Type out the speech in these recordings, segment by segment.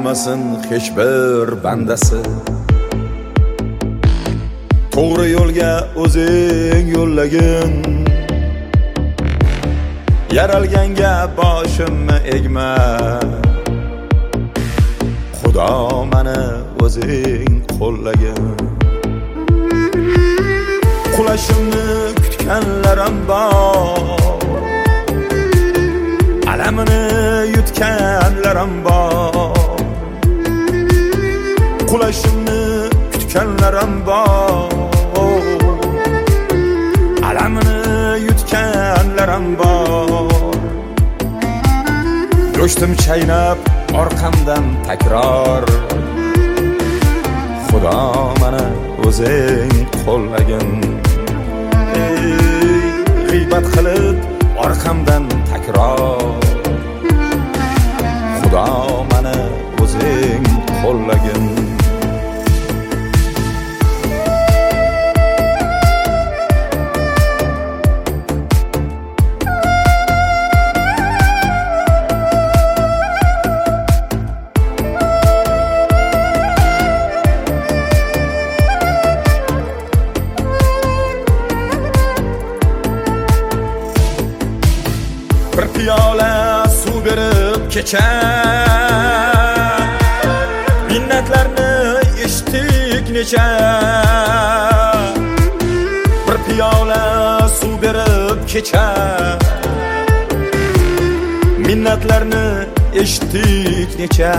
o'ylamasin hech bir bandasi. To'g'ri yo'lga o'zing yo'llagin, yaralganga boshimni egma. Xudo meni o'zing qo'llagin. Qulashimni kutganlarim bor, alamini yutganlarim bor. Qulashimni kutganlarim bor, alamini yutganlarim bor. Go'shtim chaynab orqamdan takror, Xudo meni o'zing qo'llagin. G'iybat qilib orqamdan takror, Xudo meni o'zing qo'llagin. Bir piyola suv berib kecha, minnatlarni eshitdik necha. Bir piyola suv berib kecha, minnatlarni eshitdik necha.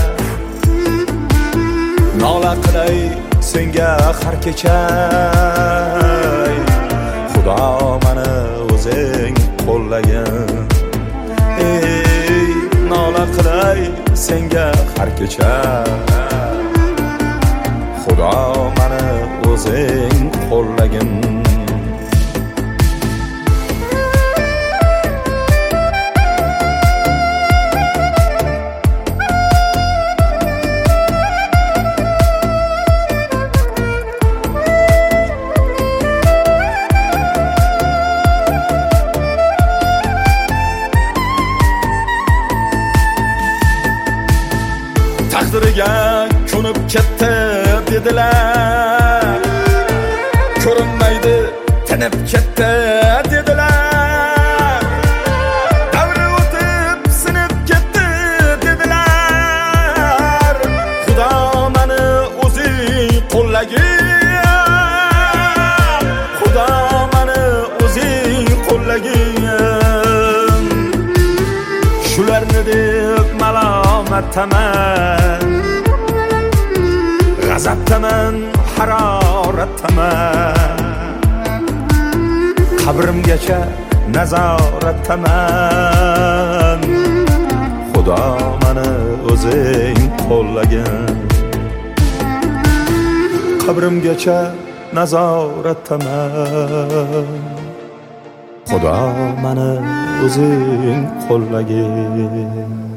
Nola qilay senga har kecha, Xudo meni o'zing qo'llagin. Nola qilay senga har kecha, Xudo meni o'zing qo'llagin. Taqdiriga ko'nib ketdi dedilar, ko'rinmaydi tinib ketdi dedilar. Davri o'tib sinib ketdi dedilar. Xudo meni o'zing qo'llagin, Xudo meni o'zing qo'llagin. Shularni deb malomatdaman, g'azabdaman, haroratdaman. Qabrimgacha nazoratdaman. Xudo meni o'zing qo'llagin. Qabrimgacha nazoratdaman. Xudo meni o'zing qo'llagin.